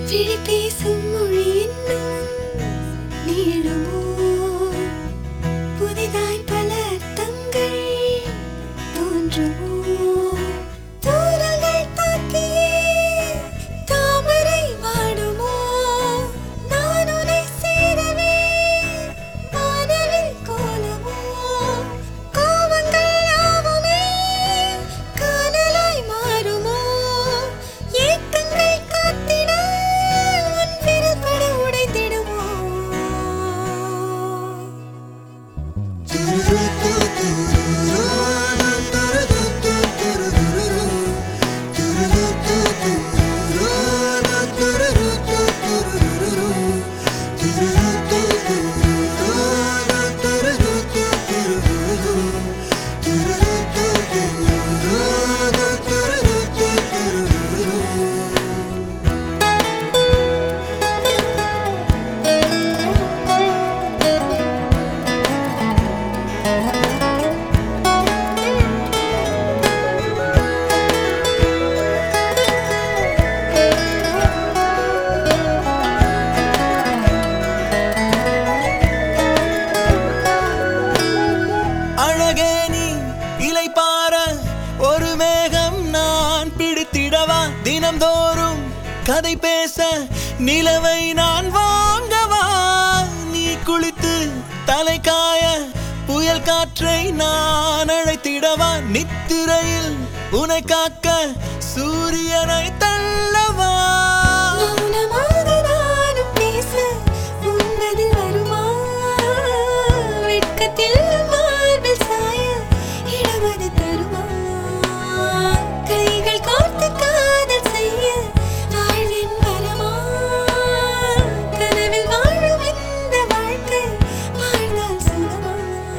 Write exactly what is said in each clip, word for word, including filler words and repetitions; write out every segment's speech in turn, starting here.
விழி பேசும் மொழி இன்னும் நீளுமோ புதிதாய் பல அர்த்தங்கள் தோன்றுமோ தூரங்கள் தாக்கியே தாமரை வாடுமோ நான் உன்னை சேரவே வானவில் கோலமோ கோபங்கள் யாவுமே காணலாய் மாறுமோ ஏக்கங்கள் காத்திட உன் விரல் பட உடைந்திடுமோ அழகே நீ இலை பார ஒரு மேகம் நான் பிடித்திடவா தினம்தோறும் கதை பேச நிலவை நான் வாங்கவா நீ குளித்து தலை காய புயல் காற்றை நான் அழைத்திடவா நித்திரையில் உன்னை காக்க சூரியனை தள்ளவா மௌனமாக நானும் பேச உன் பதில் வருமா வெட்கத்தில் மார்பில் சாய இடமது தருமா கைகள் கோர்த்து காதல் செய்ய வாழ்வின் வரமா கனவில் வாழும் இந்த வாழ்க்கை வாழ்ந்தால் சுகமா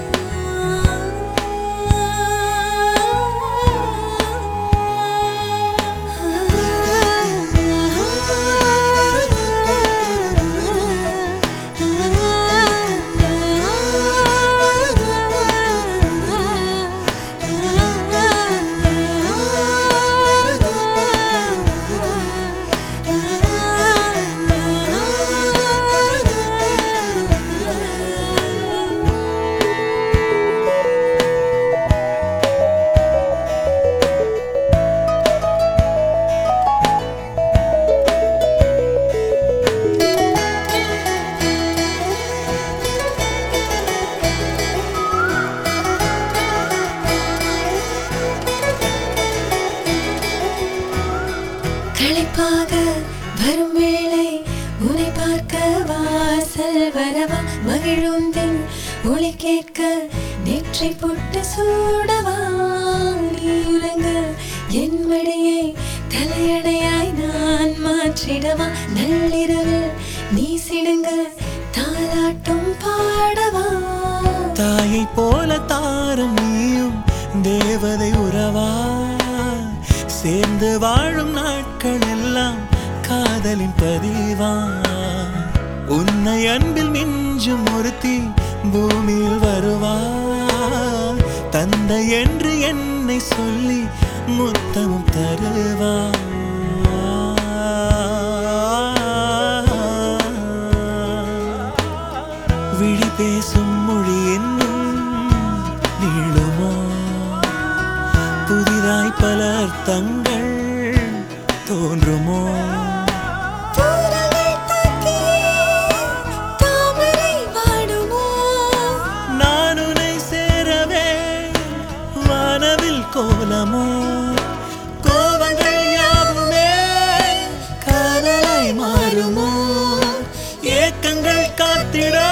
களைப்பாக வரும் வேளை உன்னை பார்க்க வாசல் வரவா மகிழுந்தின் ஒளி கேட்க நெற்றி போட்டு சூடவா நீ உறங்க என் மடியை தலையணையாய் நான் மாற்றிடவா நள்ளிரவில் நீ சிடுங்க தாலாட்டும் பாடவா தாயை போல தாரம் நீயும் தேவதை உறவா சேர்ந்து வாழும் நாட்கள் எல்லாம் காதலின் பதிவா உன்னை அன்பில் மிஞ்சும் ஒருத்தி பூமியில் வருவா தந்தை என்று என்னை சொல்லி முத்தமும் தருவா விழி பேசும் மொழி என்னும் நீளுமோ புதிதாய் பல அர்த்தங்கள் தோன்றுமோ தூரங்கள் தாக்கியே தாமரை வாடுமோ நான் உன்னை சேரவே வானவில் கோலமோ கோபங்கள் யாவுமே காதலாய் மாறுமோ ஏக்கங்கள் காத்திட